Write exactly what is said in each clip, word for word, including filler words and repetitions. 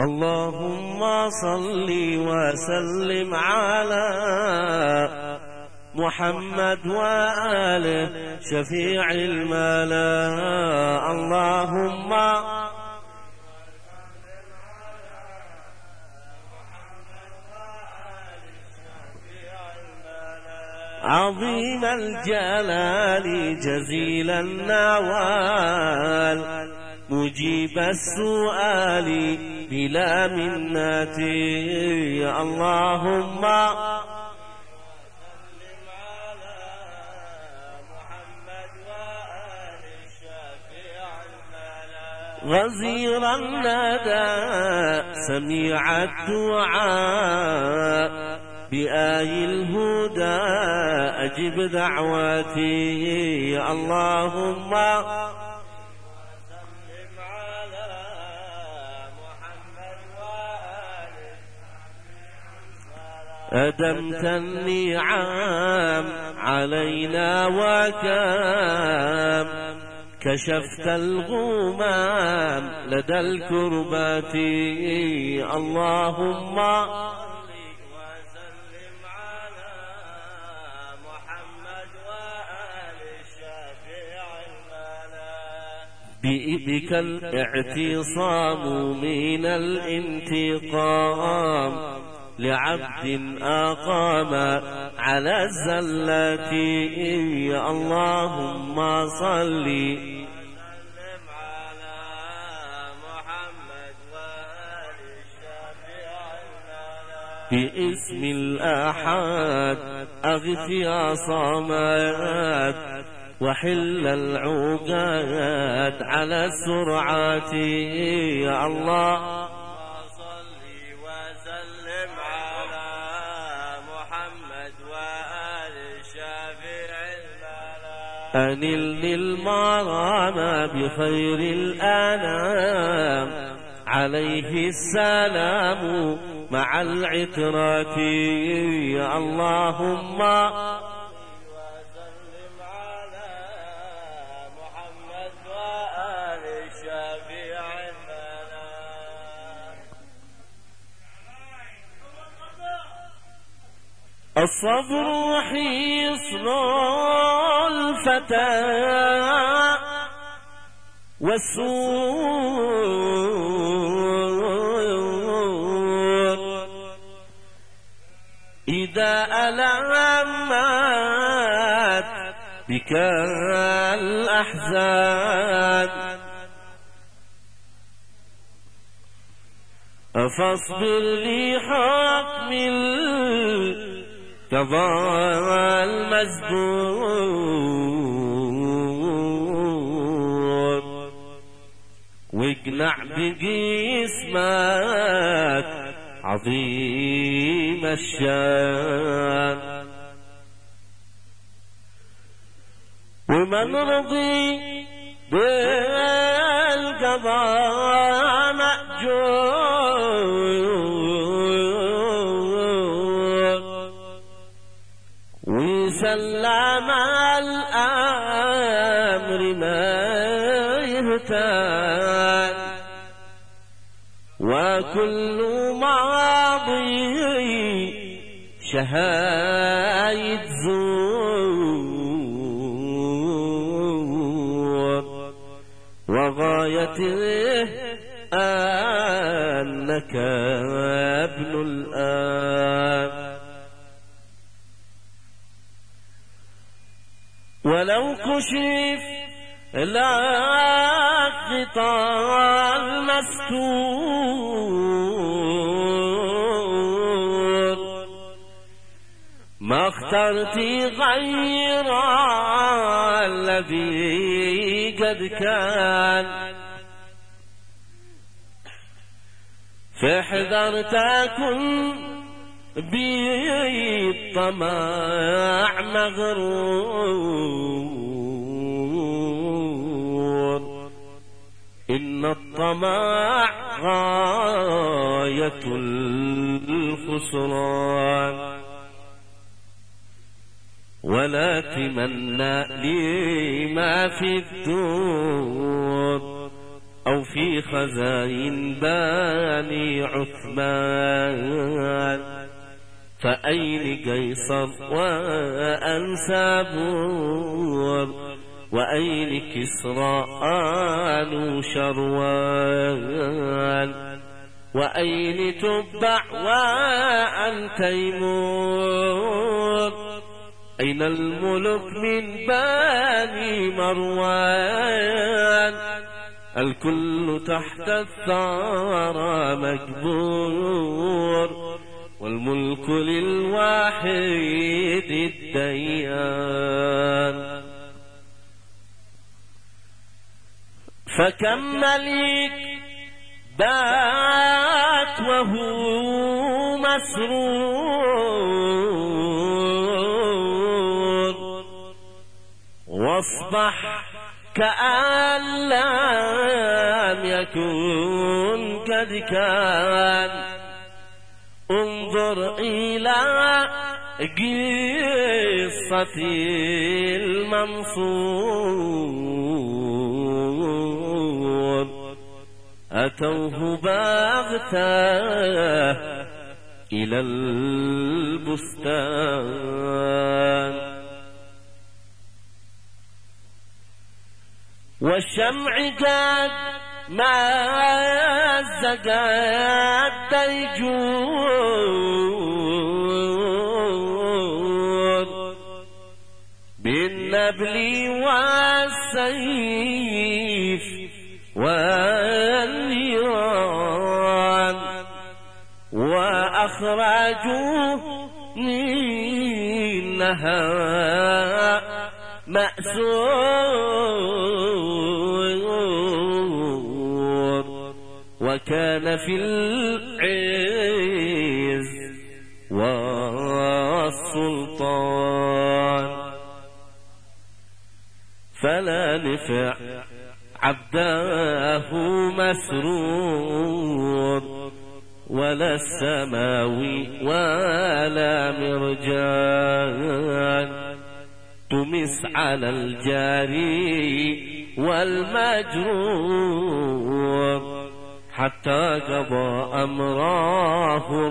اللهم صل وسلم على محمد وآله شفيع الملا. اللهم عظيم الجلال جزيل النوال مجيب السؤال بلا منة. اللهم وسلم على محمد وآل الشفيع الملا. غزير الندى سميع الدعاء بآي الهدى أجب دعوتي. اللهم وسلم على محمد وآل أدمت النعم علينا وكام كشفت الغمام لدى الكربات. اللهم بإذك الاعتصام من الانتقام لعبد أقام على الزلة. اللهم صل وسلم على محمد وآل الشفيع الملا. باسم الأحد أغث يا صمد وحل العقاد على السرعات. الله صل وسلم على محمد وآل الشفيع الملا. أنلني المرام بخير الأنام عليه السلام مع العترات. اللهم الصبر حصن الفتى والسور إذا ألمت بك الأحزان فاصبر لحكم القضاء المزدور واقنع بجسمك عظيم الشان. ومن رضي بالقضاء مأجور وسلم الأمر ما يهتان وكل ماضي شهايد زور وغايته أنك ابن الآن. ولو كشف لك غطاء المستور ما اخترت غير الذي قد كان فاحذر تكن بالطمع مغرور إن الطمع غاية الخسران ولا تمنى لما في الدور أو في خزائن بني عثمان. فأين قيصر وأنسابور وأين كسرى أنوشروان وأين تبع وأن تيمور أين الملك من بني مروان الكل تحت الثرى مجبور والملك للواحد الديان. فكم ملك بات وهو مسرور واصبح كأن لم يكن قد كان. انظر إلى قصة المنصور أتوه بغتة إلى البستان والشمع قد مزق الديجور بالنبل والسيف والنيران وأخرجوا منها مأسور وكان في العز والسلطان فلا نفع عبداه مسرور ولا السماوي ولا مرجان تمس على الجاري والمجرور حتى قضى أمره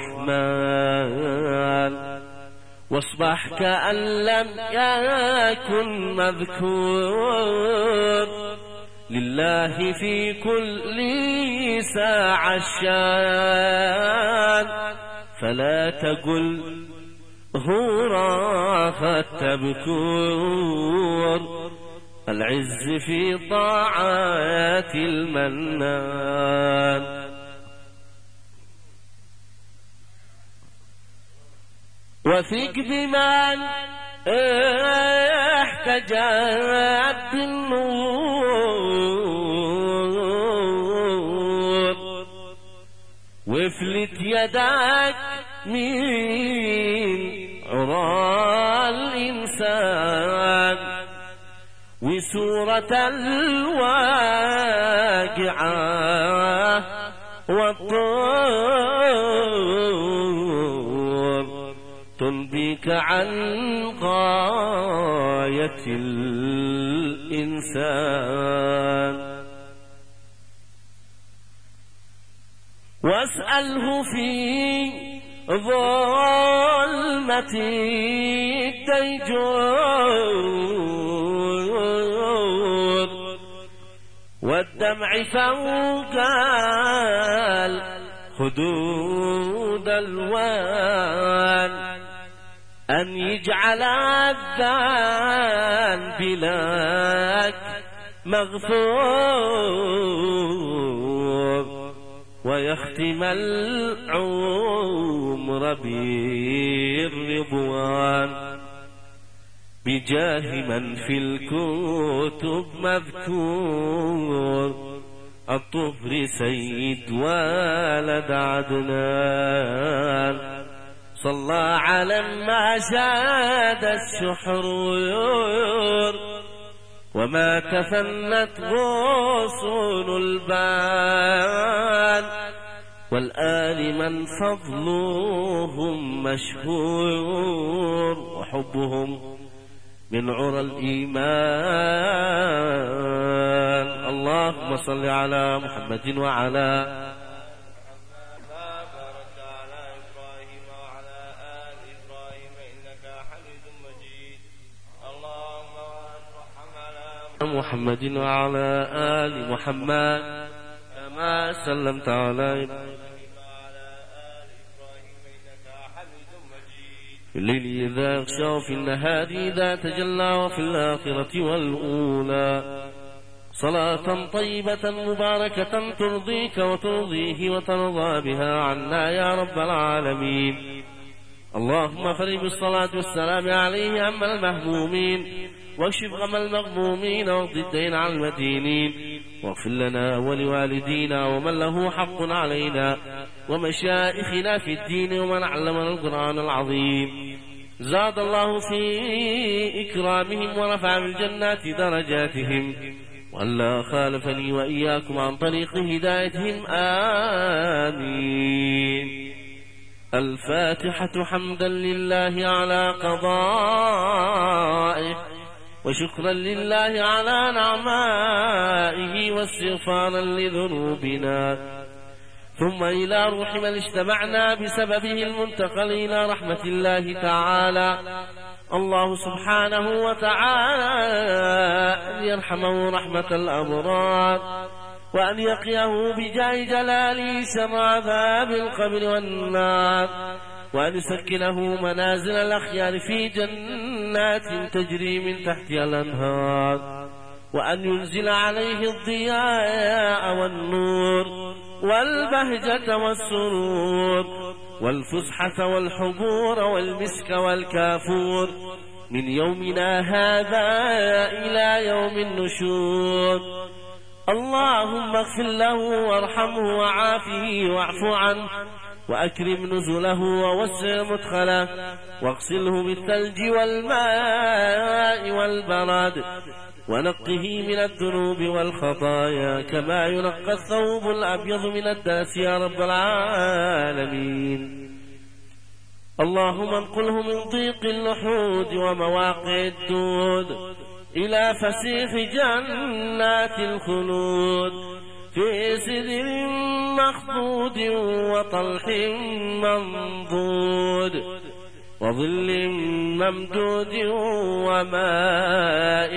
الرحمن واصبح كأن لم يكن مذكور لله في كل ساعة شان فلا تقل هو راح التبكور العز في طاعات المنان وثق بمن احتجب بالنور وافلت يدك من عرى الإنسان وسورة الواقعة والطور تنبيك عن غاية الإنسان واسأله في ظلمة الديجور والدمع فوق الخدود الوان أن يجعل الذنب لك مغفور ويختم العمر بالرضوان بجاه من في الكتب مذكور الطفر سيد ولد عدنان صلى على ما زاد السحرور وما تفنت غصون البان والآل من فضلهم مشهور وحبهم من عرى الإيمان. اللهم صل على محمد وعلى محمد وعلى آل محمد كما سلمت على في الليل إذا يغشى وفي النهار إذا تجلى وفي الآخرة والأولى صلاة طيبة مباركة ترضيك وترضيه وترضى بها عنا يا رب العالمين. اللهم فرج بالصلاة والسلام عليه هم المهمومين واكشف غم المغمومين واقض الدين عن المدينين واغفر لنا ولوالدينا ومن له حق علينا ومشائخنا في الدين ومن علمنا القرآن العظيم. زاد الله في إكرامهم ورفع بالجنات درجاتهم وألا خالفني وإياكم عن طريق هدايتهم آمين. الفاتحة. حمدا لله على قضائه وشكرا لله على نعمائه واستغفارا لذنوبنا، ثم إلى روح من اجتمعنا بسببه المنتقل إلى رحمة الله تعالى. الله سبحانه وتعالى أن يرحمه رحمة الأبرار وأن يقيه بجاه جلاله شر عذاب القبر والنار، وأن يسكنه منازل الأخيار في جنات تجري من تحتها الأنهار، وأن ينزل عليه الضياء والنور والبهجة والسرور والفسحة والحبور والمسك والكافور من يومنا هذا إلى يوم النشور. اللهم اغفر له وارحمه وعافه واعف عنه وأكرم نزله ووسع مدخله واغسله بالثلج والماء والبرد ونقه من الذنوب والخطايا كما ينقى الثوب الأبيض من الدنس يا رب العالمين. اللهم انقله من ضيق اللحود ومواقع الدود إلى فسيح جنات الخلود في سدر مخضود وطلح منضود وظل ممدود وماء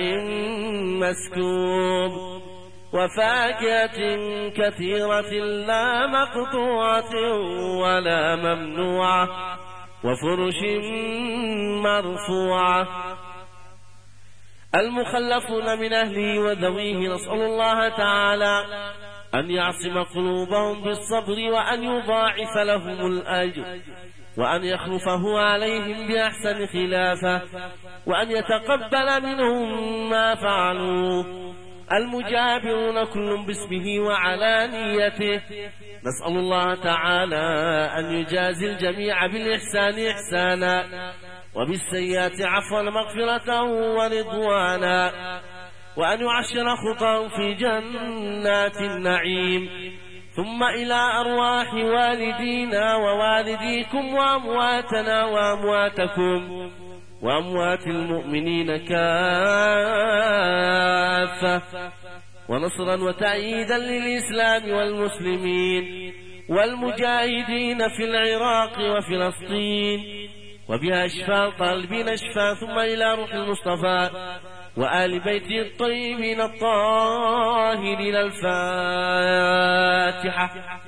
مسكوب وفاكهة كثيرة لا مقطوعة ولا ممنوعة وفرش مرفوعة. المخلفون من أهله وذويه نسأل الله تعالى أن يعصم قلوبهم بالصبر وأن يضاعف لهم الأجر وأن يخلفه عليهم بأحسن خلافه وأن يتقبل منهم ما فعلوا. المجابرون كل باسمه وعلانيته نسأل الله تعالى أن يجازي الجميع بالإحسان إحسانا وبالسيئات عفوا مغفرة ورضوانا، وأن يعشر خطاهم في جنات النعيم. ثم إلى أرواح والدينا ووالديكم وأمواتنا وأمواتكم وأموات المؤمنين كافة، ونصرا وتأييدا للإسلام والمسلمين والمجاهدين في العراق وفلسطين وبها شفاء طالبين شفاء. ثم إلى روح المصطفى وآل بيته الطيبين الطاهرين. الفاتحة.